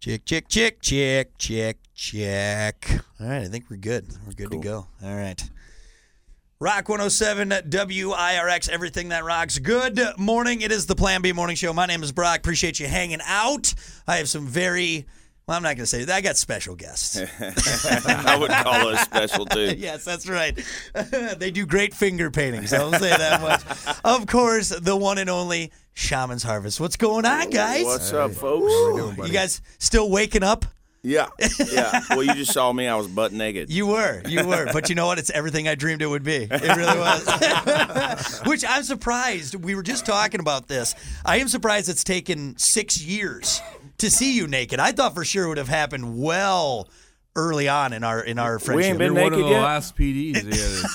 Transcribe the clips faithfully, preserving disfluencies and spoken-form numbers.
Check, check, check, check, check, check. All right, I think we're good. We're good cool. to go. All right. Rock one oh seven W I R X, everything that rocks. Good morning. It is the Plan B Morning Show. My name is Brock. Appreciate you hanging out. I have some very, well, I'm not going to say that. I got special guests. I would call us special, too. Yes, that's right. They do great finger paintings. I'll say that much. Of course, the one and only Shaman's Harvest. What's going on, guys? What's hey. up, folks? Doing, you guys still waking up? Yeah, yeah. Well, you just saw me. I was butt naked. You were, you were. But you know what? It's everything I dreamed it would be. It really was. Which I'm surprised. We were just talking about this. I am surprised it's taken six years to see you naked. I thought for sure it would have happened well early on in our in our friendship. We ain't been You're naked one of the yet? last P Ds. Yeah,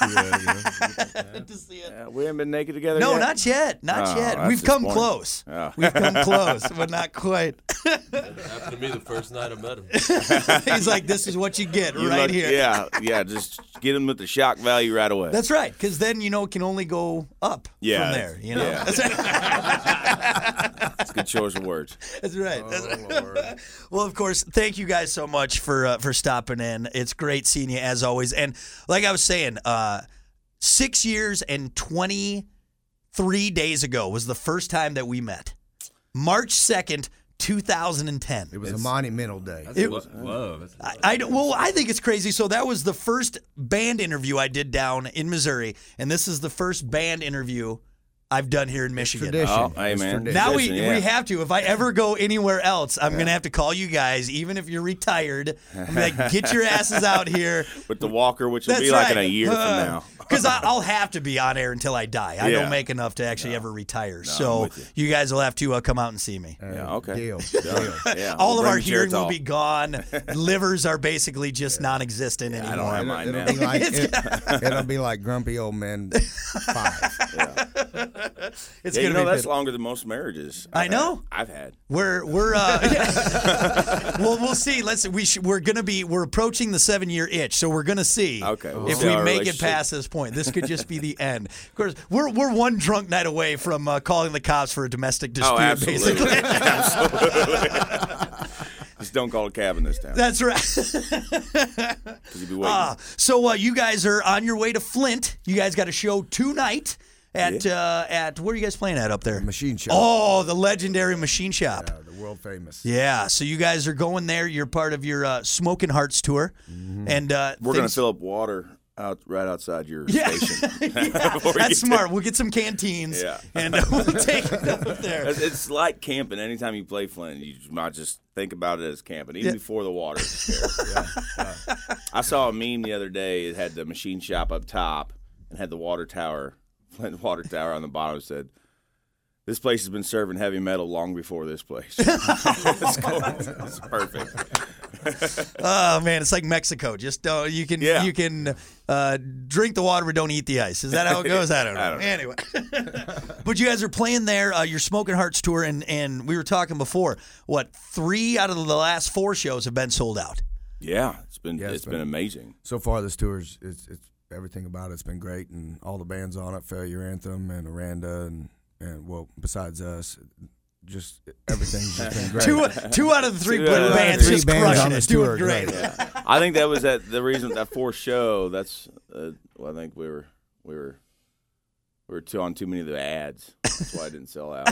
to see it. Yeah, we haven't been naked together No, yet? not yet. Not Oh, yet. We've come close. Oh. We've come close, but not quite. That happened to me the first night I met him. He's like, this is what you get You right look- here. Yeah, yeah. Just get them with the shock value right away. That's right, because then, you know, it can only go up Yeah, from there. You know? yeah. That's right. It's a good choice of words. That's right. That's right. Well, of course, thank you guys so much for uh, for stopping in. It's great seeing you as always. And like I was saying, uh, six years and twenty-three days ago was the first time that we met. March second, two thousand ten. It was it's, a monumental day. That's it, love. love. That's love. I, I, well, I think it's crazy. So that was the first band interview I did down in Missouri, and this is the first band interview I've done here in Michigan. Tradition. Oh, hey, man. Now we Tradition, yeah. we have to. If I ever go anywhere else, I'm yeah. gonna have to call you guys, even if you're retired. I'm gonna be like, get your asses out here with the walker, which will That's be like right. in a year uh, from now. Because I'll have to be on air until I die. I Yeah. don't make enough to actually No. ever retire. No, so I'm with you. you guys will have to uh, come out and see me. Uh, Yeah, okay. Deal. Deal. Yeah, All we'll of bring our the hearing will Geritol. be gone. Livers are basically just non-existent Yeah, I anymore. don't have It'll, mine it'll now. be like, it, it'll be like Grumpy Old Men five. Yeah. It's Yeah, you gonna know be that's good. longer than most marriages. I I've know. had. I've had. We're we're uh, well we'll see. Let's we sh- we're gonna be we're approaching the seven year itch, so we're gonna see Okay, we'll if see we our make it relationship. past this point. This could just be the end. Of course, we're we're one drunk night away from uh, calling the cops for a domestic dispute. Oh, absolutely. Basically, Absolutely. Just don't call a cab in this town. that's right. 'Cause you'd be waiting. Uh, so uh, you guys are on your way to Flint. You guys got a show tonight at Yeah. uh, at where are you guys playing at up there? Machine Shop. Oh, the legendary Machine Shop. Yeah, the world famous. Yeah, so you guys are going there. You're part of your uh, Smoking Hearts tour, and uh, We're going to things- fill up water out right outside your Yeah, station. yeah. Before we That's get smart. We'll get some canteens, Yeah. and uh, we'll take it up there. It's, it's like camping. Anytime you play Flint, you might just think about it as camping, even Yeah. before the water. yeah. Yeah. I saw a meme the other day. It had the Machine Shop up top and had the water tower, Flint water tower on the bottom. It said, "This place has been serving heavy metal long before this place." It's cool. It's perfect. Oh man, it's like Mexico. Just uh, you can Yeah. you can uh, drink the water, but don't eat the ice. Is that how it goes? I don't know. I don't know. Anyway, but you guys are playing there. Uh, your Smoking Hearts tour, and and we were talking before. What three out of the last four shows have been sold out? Yeah, it's been Yeah, it's it's been, been- amazing. So far, this tour's it's, it's everything about it's been great, and all the bands on it, Failure Anthem and Aranda, and and well, besides us, just everything's just been great. Two two out of the three Two out of the bands three just bands crushing on it, this doing tour, great. great. Yeah. I think that was that the reason that fourth show. That's uh, well, I think we were we were we were too on too many of the ads. That's why I didn't sell out.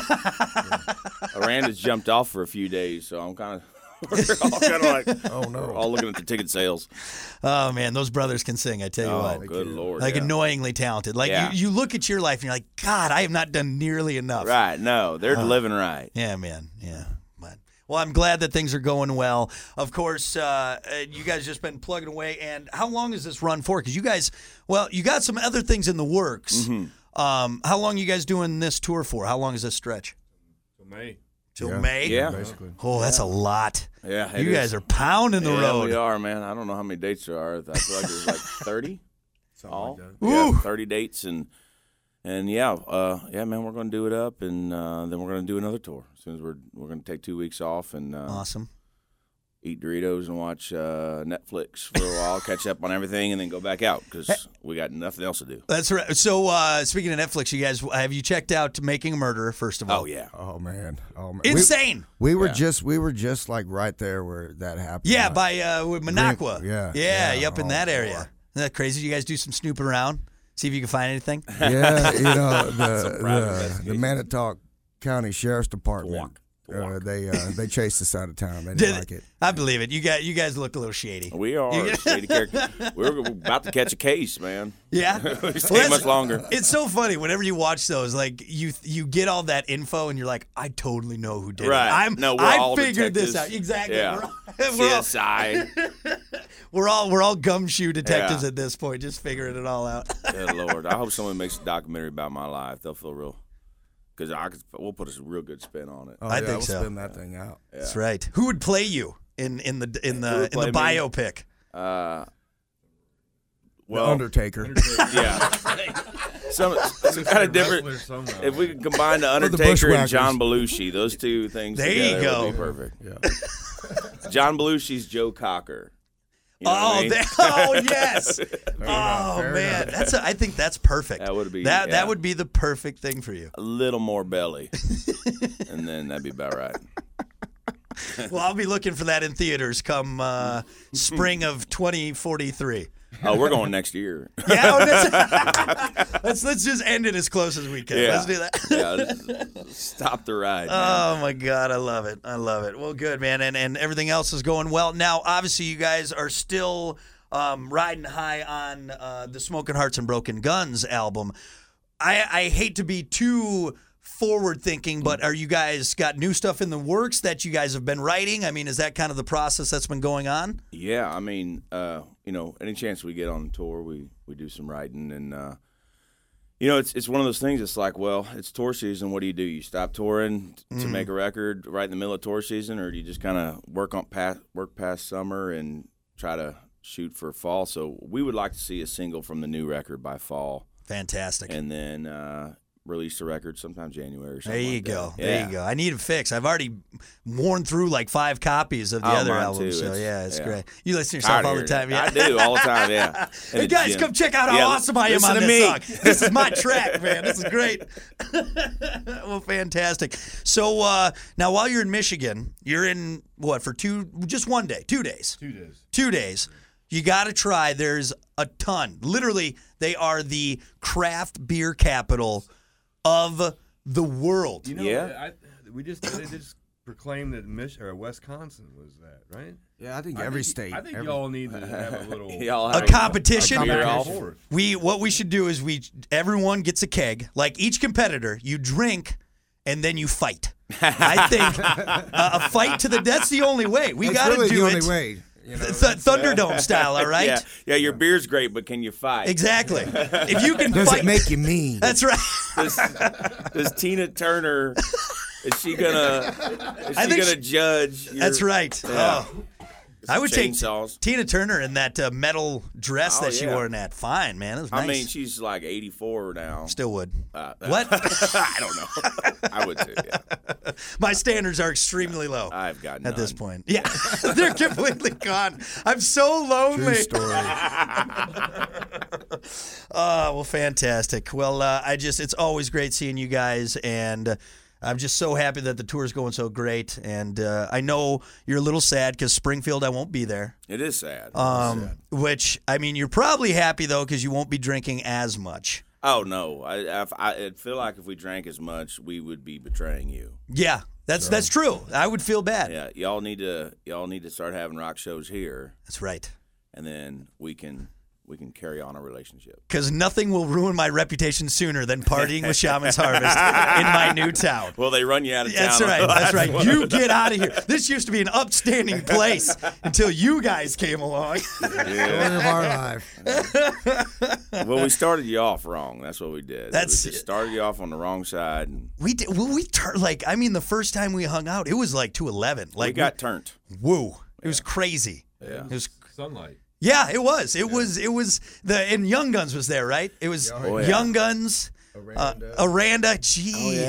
Aranda's jumped off for a few days, so I'm kind of we're all kind of like Oh no! we're all looking at the ticket sales. Oh man, those brothers can sing. I tell you Oh, what. good lord! Like yeah. annoyingly talented. Like Yeah. you, you look at your life and you're like, God, I have not done nearly enough. Right? No, they're living right. Yeah, man. Yeah. But, well, I'm glad that things are going well. Of course, uh, uh, you guys just been plugging away. And how long is this run for? Because you guys, well, you got some other things in the works. Mm-hmm. Um, how long you guys doing this tour for? How long is this stretch? May. Till Yeah. May? Yeah. Basically. Oh, that's a lot. Yeah, it You guys is. are pounding the yeah, road. we are, man. I don't know how many dates there are. I feel like there's like thirty. Something All like that. Ooh. yeah, thirty dates and and yeah, uh, yeah, man, we're gonna do it up and uh, then we're gonna do another tour as soon as we're we're gonna take two weeks off and uh, Awesome. eat Doritos and watch uh, Netflix for a while, catch up on everything, and then go back out because we got nothing else to do. That's right. So uh, speaking of Netflix, you guys, have you checked out Making a Murderer? First of all, Oh yeah, Oh man, oh man, insane. We, we were Yeah. just we were just like right there where that happened. Yeah, Like, by uh, with Minocqua. yeah, yeah, yeah, up in oh, that area. boy. Isn't that crazy? You guys do some snooping around, see if you can find anything. yeah, you know Some the private the, the investigation. Manitowoc County Sheriff's Department. Walk. Uh, Walk. they uh, they chased us out of town. They Did didn't it? like it. I believe it. You got you guys look a little shady. we are shady character. We're about to catch a case, man. Yeah, we Well, stay that's- much longer. It's so funny whenever you watch those. Like you, you get all that info, and you're like, I totally know who did Right. it. I'm, No, we're I all figured this out. detectives. Exactly. Yeah. We're, all, we're, all, C S I. we're all we're all gumshoe detectives Yeah. at this point, just figuring it all out. Good Lord. I hope someone makes a documentary about my life. They'll feel real. Because I could, we'll put a real good spin on it. Oh, I yeah, think we'll so. Spin that thing out. That's right. Who would play you in in the in Who the would in the play me? biopic? Uh, Well, well, Undertaker. yeah. Some, some kind of different. Wrestler somehow. If we could combine the the Undertaker and Bushwhackers. John Belushi, those two things There you together go. would be perfect. Yeah. John Belushi's Joe Cocker. You know what Oh, I mean? that, oh yes. enough, Oh fair man, enough. that's a, I think that's perfect. That would be- that yeah. that would be the perfect thing for you. A little more belly, and then that'd be about right. Well, I'll be looking for that in theaters come uh, spring of twenty forty-three. Oh, we're going next year. Yeah, oh, that's- let's let's just end it as close as we can. Yeah. Let's do that. Yeah, let's stop the ride. man. Oh my God, I love it. I love it. Well, good man, and and everything else is going well. Now, obviously, you guys are still um, riding high on uh, the Smoking Hearts and Broken Guns album. I I hate to be too forward thinking, but are you guys got new stuff in the works that you guys have been writing? I mean, is that kind of the process that's been going on? Yeah, I mean, uh, you know, any chance we get on tour, we, we do some writing, and uh, you know, it's it's one of those things. It's like, well, it's tour season. What do you do? You stop touring t- to make a record right in the middle of tour season, or do you just kind of work on past work past summer and try to shoot for fall? So we would like to see a single from the new record by fall, Fantastic. and then uh, release the record sometime January. Or something There you like go. that. There Yeah. you go. I need a fix. I've already worn through like five copies of the Oh, other mine album. too. So It's- yeah, it's yeah. great. You listen to yourself Tired all of the hearing time. it. Yeah. I do all the time. Yeah. In Hey the guys, gym. come check out how Yeah, awesome I am listen on to this me. song. This is my track, man. This is great. Well, fantastic. So uh, now, while you're in Michigan, you're in what for two? Just one day, two days, Two days. two days. You got to try. There's a ton. Literally, they are the craft beer capital of the world. You know, Yeah. I, we just they just proclaimed that Mich- or Wisconsin was that, right? Yeah, I think I every think, state. I think every, y'all need to have a little Y'all A have competition. a beer back and off. forth. We what we should do is we everyone gets a keg. Like each competitor, you drink and then you fight. I think uh, a fight to the death's the only way. We it's got to really do the it only way. You know, Th- Thunderdome style. All right. Yeah, yeah. Your beer's great, but can you fight? Exactly. If you can does fight, it make you mean? that's right. Does, does Tina Turner? Is she gonna? Is I she think gonna she- judge? Your, That's right. Yeah. Oh. I would take chainsaws. Tina Turner in that uh, metal dress Oh, that she yeah. wore in that. Fine, man. It was nice. I mean, she's like eighty-four now. Still would. Uh, What? I don't know. I would too. Yeah. My standards are extremely low I've got at this none. point. Yeah, they're completely gone. I'm so lonely. True story. Oh, well, fantastic. Well, uh, I just, it's always great seeing you guys, and uh, I'm just so happy that the tour is going so great. And uh, I know you're a little sad because Springfield, I won't be there. It is sad. Um, which, I mean, you're probably happy, though, because you won't be drinking as much. oh no, I, I I feel like if we drank as much, we would be betraying you. Yeah, that's that's true. I would feel bad. Yeah, y'all need to y'all need to start having rock shows here, That's right. and then we can we can carry on a relationship. Because nothing will ruin my reputation sooner than partying with Shaman's Harvest in my new town. Well, they run you out of town. That's right. That's right. You get out of here. This used to be an upstanding place until you guys came along. Story of our life. Well, we started you off wrong. That's what we did. That's- we just started you off on the wrong side, and We did. Well, we turned like. I mean, the first time we hung out, it was like two eleven. Like we got turned. woo. It was crazy. Yeah. It was. Sunlight. Yeah, it was. It was. It was the and Young Guns was there, right? It was Oh, yeah. Young Guns, uh, Aranda. Aranda. Gee. Oh yeah.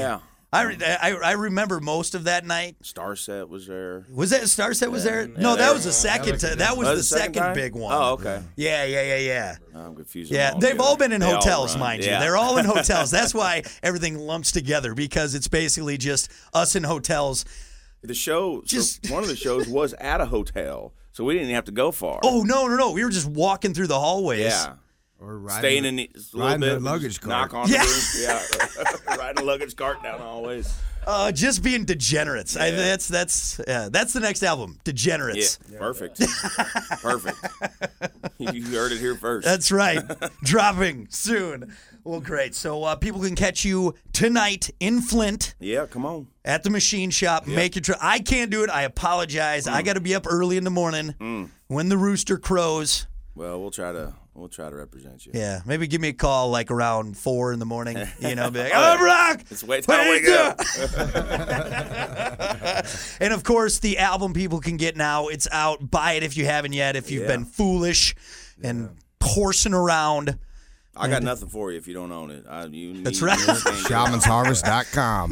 I, re- I I remember most of that night. Starset was there. Was that Starset was there? Yeah, No, that there- was the second. That was, that was Oh, the the second second time? big one. Oh, okay. Yeah, yeah, yeah, yeah. I'm confused. Yeah, them they've all together. been in They all hotels, run. mind you. Yeah. They're all in hotels. That's why everything lumps together because it's basically just us in hotels. The show, Just- so one of the shows was at a hotel, so we didn't have to go far. Oh no, no, no! We were just walking through the hallways. yeah. Or riding, Staying in the, a little riding bit, the luggage knock cart. on Yeah. the roof. Yeah, riding a luggage cart down the hallways. Uh, just being degenerates. I, that's that's yeah, that's the next album, Yeah, Degenerates. perfect, perfect. You heard it here first. That's right. Dropping soon. Well, great. So uh, people can catch you tonight in Flint yeah, come on. at the machine shop. Make your trip. I can't do it. I apologize. Mm. I got to be up early in the morning when the rooster crows. Well, we'll try to we'll try to represent you. Yeah, maybe give me a call like around four in the morning. You know, be like, "Oh, Brock, It's way what time are wake you up. doing?" And of course, the album people can get now. It's out. Buy it if you haven't yet. If you've Yeah. been foolish and horsing around. I got nothing for you if you don't own it. I, you That's need- right. you understand. Shamans Harvest dot com.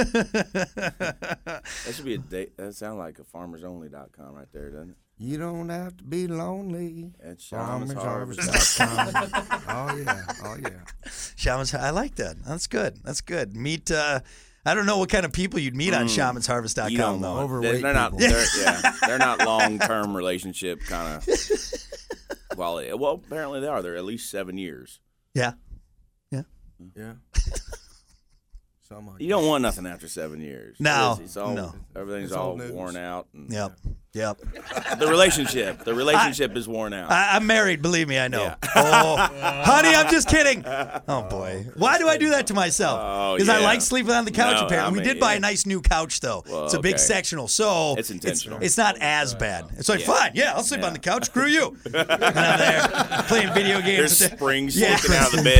That should be a date. That sounds like a farmers only dot com right there, doesn't it? You don't have to be lonely. At Shamans Shamans Harvest Harvest. dot com. Oh yeah, oh yeah. Shamans, I like that. That's good. That's good. Meet. Uh, I don't know what kind of people you'd meet on shamans harvest dot com You don't though. know. Overweight They're, they're not. people. They're, yeah, they're not long term relationship kind of. Well, it- well, apparently they are. They're at least seven years. Yeah. Yeah. Something like You don't want nothing after seven years. No, it's, it's all, no. everything's It's all old news. worn out. And Yep. Yep. The relationship, the relationship is worn out. I, I'm married. Believe me, I know. Yeah. Oh, honey, I'm just kidding. Oh boy, why do I do that to myself? Oh, Because I yeah. like sleeping on the couch. No, apparently, I we mean, did buy yeah. a nice new couch though. Well, it's a big okay. sectional, so It's intentional. It's, not as bad. It's like Yeah. fine, yeah, I'll sleep Yeah. on the couch. Screw you. And I'm there playing video games. There's springs Yeah. sticking out of the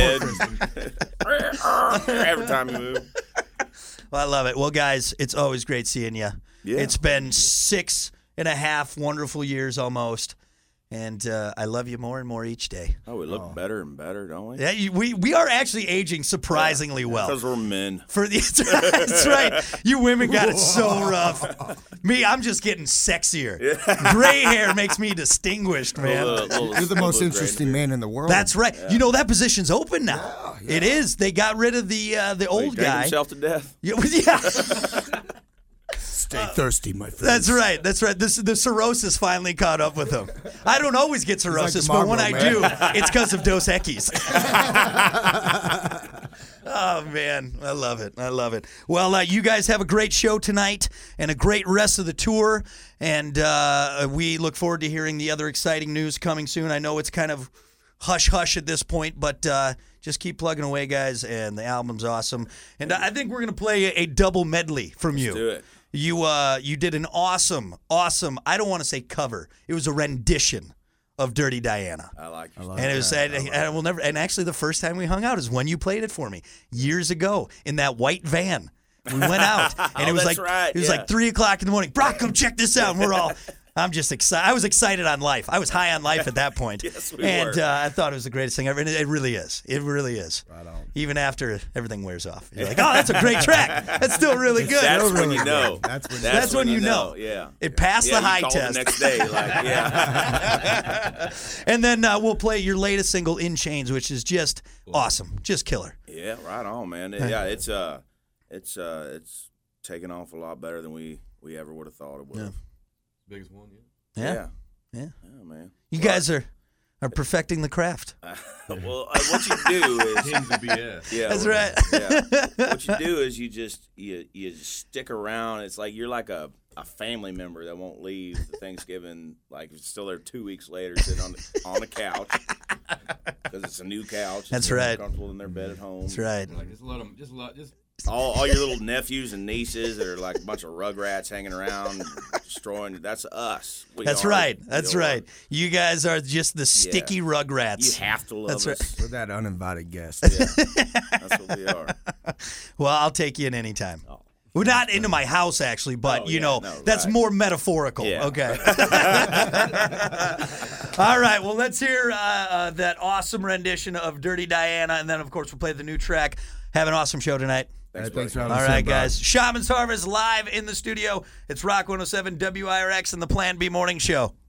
bed. Every time you move. Well, I love it. Well, guys, it's always great seeing you. Yeah. It's been six and a half wonderful years almost, and uh, I love you more and more each day. Oh, we look better and better, don't we? Yeah, you, we we are actually aging surprisingly well. Because we're men. For the that's right. You women got it so rough. Me, I'm just getting sexier. Gray hair makes me distinguished, man. Little- little- You're the most little interesting gray. man in the world. That's right. You know that position's open now. It is. They got rid of the uh, the He old drank guy. himself to death. Yeah, yeah. Stay thirsty, my friend. That's right. That's right. This the cirrhosis finally caught up with him. I don't always get cirrhosis, the but when I Marlboro do, it's because of Dos Equis. Oh man, I love it. I love it. Well, uh, you guys have a great show tonight and a great rest of the tour, and uh, we look forward to hearing the other exciting news coming soon. I know it's kind of hush hush at this point, but uh, just keep plugging away, guys. And the album's awesome, and I think we're gonna play a, a double medley from you. do it. You uh, you did an awesome, awesome. I don't want to say cover. It was a rendition of Dirty Diana. I like you. And it was, and, and I will never. And actually, the first time we hung out is when you played it for me years ago in that white van. We went out, and Oh, it was that's like right, it was yeah. like three o'clock in the morning. Brock, come check this out. And we're all. I'm just excited. I was excited on life. I was high on life at that point. Yes, we and were. uh, I thought it was the greatest thing ever. And it, it really is. It really is. Right on. Even after everything wears off, you're like, oh, that's a great track. That's still really good. That's Still when really you know. good. That's when- That's when you know. Yeah. It passed yeah, the high you call test. The next day, like, yeah. And then uh, we'll play your latest single, In Chains, which is just awesome, just killer. Yeah, right on, man. Yeah, it's uh, it's uh, it's taken off a lot better than we we ever would have thought it would have. Biggest one, yeah. Yeah, Yeah, yeah. yeah, man. You guys are are perfecting the craft. Well, uh, what you do is, Kings of B S. yeah, That's well, right. Yeah. What you do is you just you you just stick around. It's like you're like a, a family member that won't leave the Thanksgiving. Like it's still there two weeks later, sitting on the, on the couch because it's a new couch. That's They're right. Comfortable in their bed at home. That's right. Like, just let them, just let, just. All, all your little nephews and nieces that are like a bunch of rugrats hanging around, destroying. That's us. We That's are- right. we That's are. right. You guys are just the sticky You rugrats. have to love That's right. us. We're that uninvited guest. Yeah, that's what we are. Well, I'll take you in anytime. Well, not into my house, actually, but, Oh, you yeah, know, no, that's right. more metaphorical. Yeah. Okay. All right. Well, let's hear uh, uh, that awesome rendition of Dirty Diana. And then, of course, we'll play the new track. Have an awesome show tonight. Thanks, Hey, thanks buddy. for having All us right, in, bro. guys. Shaman's Harvest live in the studio. It's Rock one oh seven W I R X and the Plan B Morning Show.